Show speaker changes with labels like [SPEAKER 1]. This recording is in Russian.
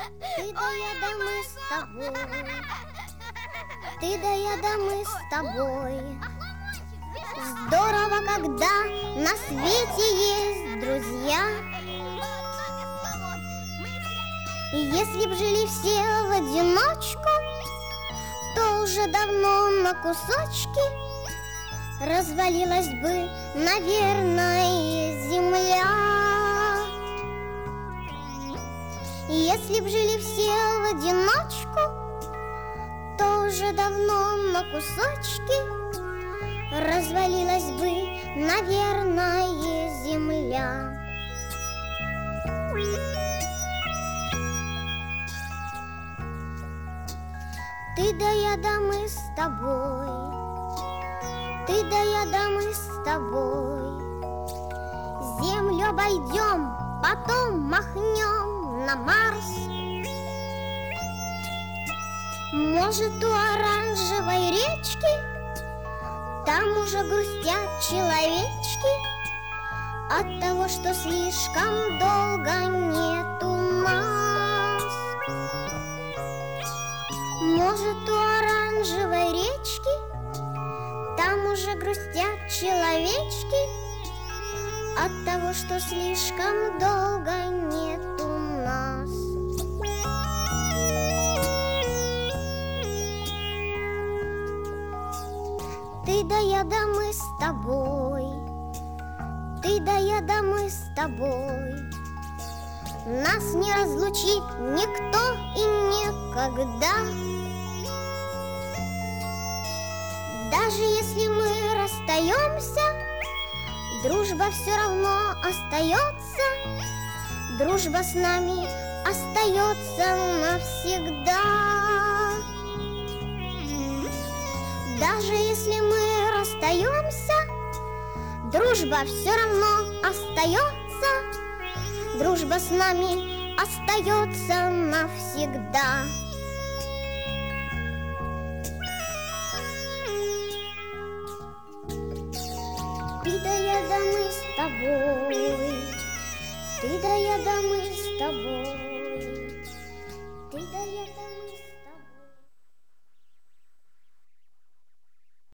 [SPEAKER 1] Ты да я да мы с тобой. Ты да я да мы с тобой. Здорово, когда на свете есть друзья. И если б жили все в одиночку, то уже давно на кусочки развалилась бы, наверное, земля. И если б жили все в одиночку, то уже давно на кусочки развалилась бы, наверное, земля. Ты да я да мы с тобой. Ты да я да мы с тобой. Землю обойдем, потом махнем на Марс. Может, у оранжевой речки там уже грустят человечки от того, что слишком долго нету нас. Может, у оранжевой речки там уже грустят человечки от того, что слишком долго нету нас. Ты да я да мы с тобой. Ты да я да мы с тобой. Нас не разлучит никто и никогда. Даже если мы расстаемся, дружба все равно остается. Дружба с нами остается навсегда. Даже если мы расстаемся, дружба все равно остается. Дружба с нами остается навсегда. Ты да я да мы с тобой. Ты да я да мы с тобой. Ты да я да